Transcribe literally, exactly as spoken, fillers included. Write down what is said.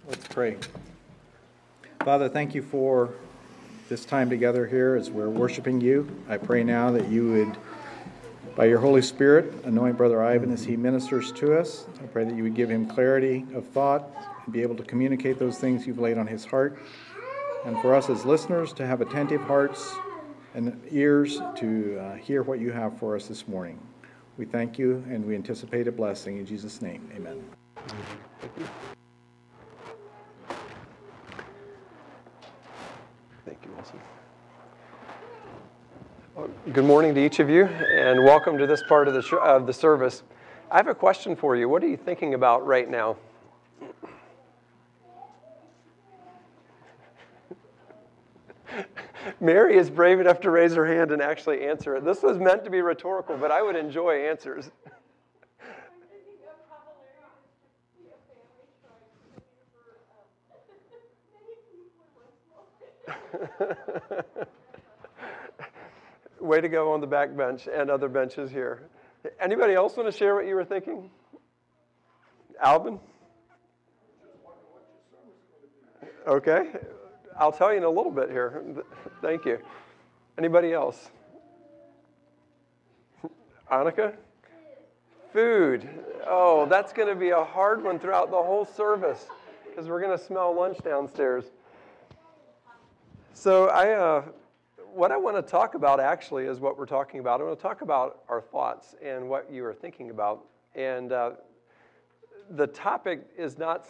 Let's pray. Father, thank you for this time together here as we're worshiping you. I pray now that you would, by your Holy Spirit, anoint Brother Ivan as he ministers to us. I pray that you would give him clarity of thought and be able to communicate those things you've laid on his heart. And for us as listeners to have attentive hearts and ears to uh, hear what you have for us this morning. We thank you and we anticipate a blessing. In Jesus' name, amen. Thank you. Thank you, Wilson. Well, good morning to each of you, and welcome to this part of the, sh- of the service. I have a question for you. What are you thinking about right now? Mary is brave enough to raise her hand and actually answer it. This was meant to be rhetorical, but I would enjoy answers. Way to go on the back bench and other benches here. Anybody else want to share what you were thinking? Alvin? Okay. I'll tell you in a little bit here. Thank you. Anybody else? Annika? Food. Oh, that's going to be a hard one throughout the whole service because we're going to smell lunch downstairs. So I, uh, what I want to talk about actually is what we're talking about. I want to talk about our thoughts and what you are thinking about. And uh, the topic is not